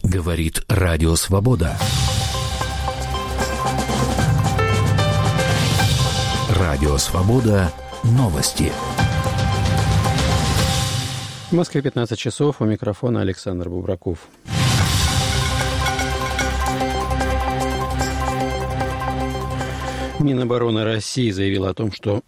Говорит Радио Свобода. Радио Свобода. Новости. В Москве 15 часов. У микрофона Александр Бубраков. Минобороны России заявила о том, что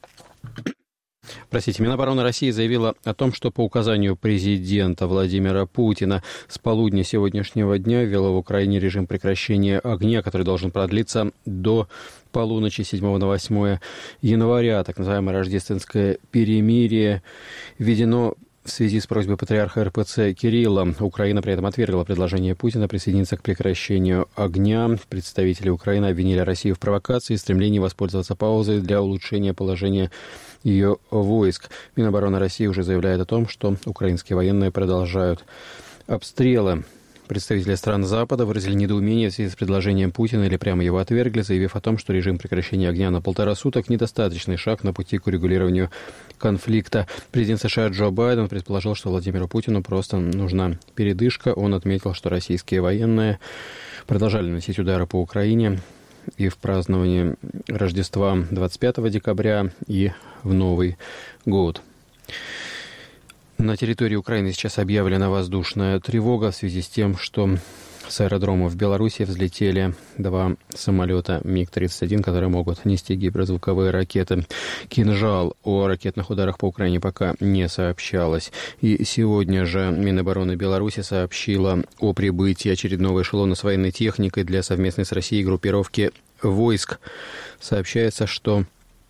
по указанию президента Владимира Путина с полудня сегодняшнего дня ввела в Украине режим прекращения огня, который должен продлиться до полуночи 7 на 8 января. Так называемое рождественское перемирие введено в связи с просьбой патриарха РПЦ Кирилла. Украина при этом отвергла предложение Путина присоединиться к прекращению огня. Представители Украины обвинили Россию в провокации и стремлении воспользоваться паузой для улучшения положения ее войск. Минобороны России уже заявляет о том, что украинские военные продолжают обстрелы. Представители стран Запада выразили недоумение в связи с предложением Путина или прямо его отвергли, заявив о том, что режим прекращения огня на 1,5 суток – недостаточный шаг на пути к урегулированию конфликта. Президент США Джо Байден предположил, что Владимиру Путину просто нужна передышка. Он отметил, что российские военные продолжали наносить удары по Украине и в праздновании Рождества 25 декабря, и в Новый год. На территории Украины сейчас объявлена воздушная тревога в связи с тем, что с аэродрома в Беларуси взлетели 2 самолета МиГ-31, которые могут нести гиперзвуковые ракеты «Кинжал». О ракетных ударах по Украине пока не сообщалось. И сегодня же Минобороны Беларуси сообщила о прибытии очередного эшелона с военной техникой для совместной с Россией группировки войск. Сообщается, что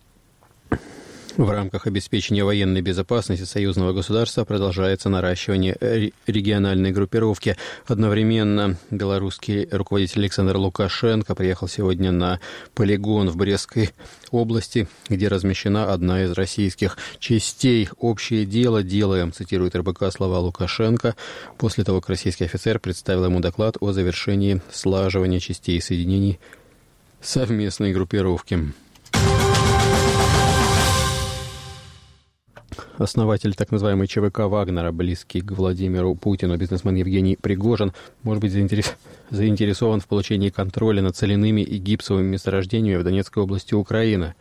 в рамках обеспечения военной безопасности союзного государства продолжается наращивание региональной группировки. Одновременно белорусский руководитель Александр Лукашенко приехал сегодня на полигон в Брестской области, где размещена одна из российских частей. «Общее дело делаем», цитирует РБК слова Лукашенко, после того, как российский офицер представил ему доклад о завершении слаживания частей и соединений совместной группировки. Основатель так называемой ЧВК «Вагнера», близкий к Владимиру Путину, бизнесмен Евгений Пригожин, может быть заинтересован в получении контроля над соляными и гипсовыми месторождениями в Донецкой области Украины.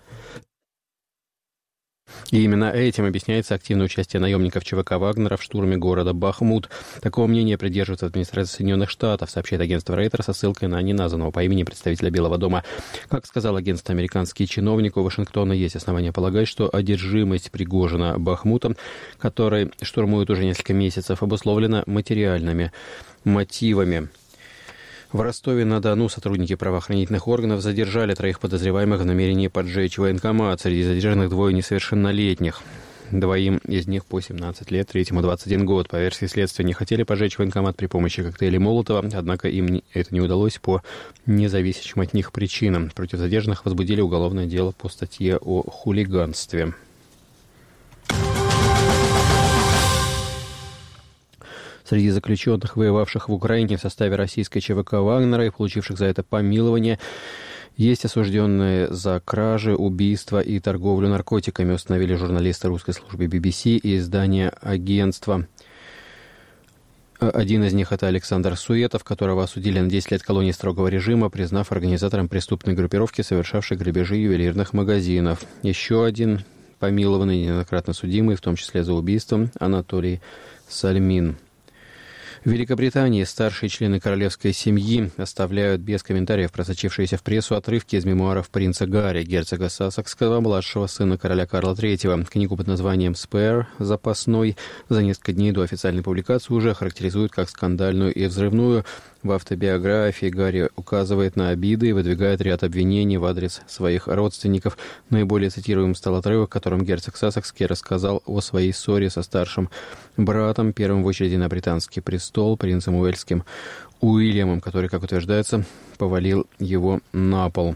И именно этим объясняется активное участие наемников ЧВК «Вагнера» в штурме города Бахмут. Такого мнения придерживается администрация Соединенных Штатов, сообщает агентство Reuters со ссылкой на неназванного по имени представителя Белого дома. Как сказал агентство, американский чиновник, у Вашингтона есть основания полагать, что одержимость Пригожина Бахмутом, который штурмует уже несколько месяцев, обусловлена материальными мотивами. В Ростове-на-Дону сотрудники правоохранительных органов задержали 3 подозреваемых в намерении поджечь военкомат. Среди задержанных 2 несовершеннолетних. 2 из них по 17 лет, 3-му 21 год. По версии следствия, не хотели поджечь военкомат при помощи коктейлей Молотова, однако им это не удалось по независящим от них причинам. Против задержанных возбудили уголовное дело по статье о хулиганстве. Среди заключенных, воевавших в Украине в составе российской ЧВК «Вагнера» и получивших за это помилование, есть осужденные за кражи, убийства и торговлю наркотиками, установили журналисты русской службы BBC и издания агентства. Один из них – это Александр Суетов, которого осудили на 10 лет колонии строгого режима, признав организатором преступной группировки, совершавшей грабежи ювелирных магазинов. Еще один помилованный, неоднократно судимый, в том числе за убийством, Анатолий Сальмин. В Великобритании старшие члены королевской семьи оставляют без комментариев просочившиеся в прессу отрывки из мемуаров принца Гарри, герцога Сассекского, младшего сына короля Карла III. Книгу под названием «Spare» запасной за несколько дней до официальной публикации уже характеризуют как скандальную и взрывную. В автобиографии Гарри указывает на обиды и выдвигает ряд обвинений в адрес своих родственников. Наиболее цитируемым стал отрывок, в котором герцог Сассекский рассказал о своей ссоре со старшим братом, первым в очереди на британский престол, принцем Уэльским Уильямом, который, как утверждается, повалил его на пол.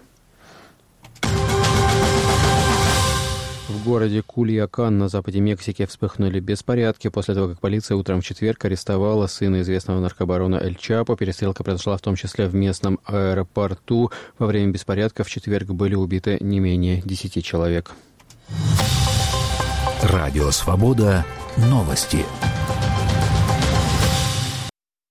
В городе Кульякан на западе Мексики вспыхнули беспорядки после того, как полиция утром в четверг арестовала сына известного наркобарона Эль Чапо. Перестрелка произошла в том числе в местном аэропорту. Во время беспорядков в четверг были убиты не менее 10 человек. Радио «Свобода». Новости.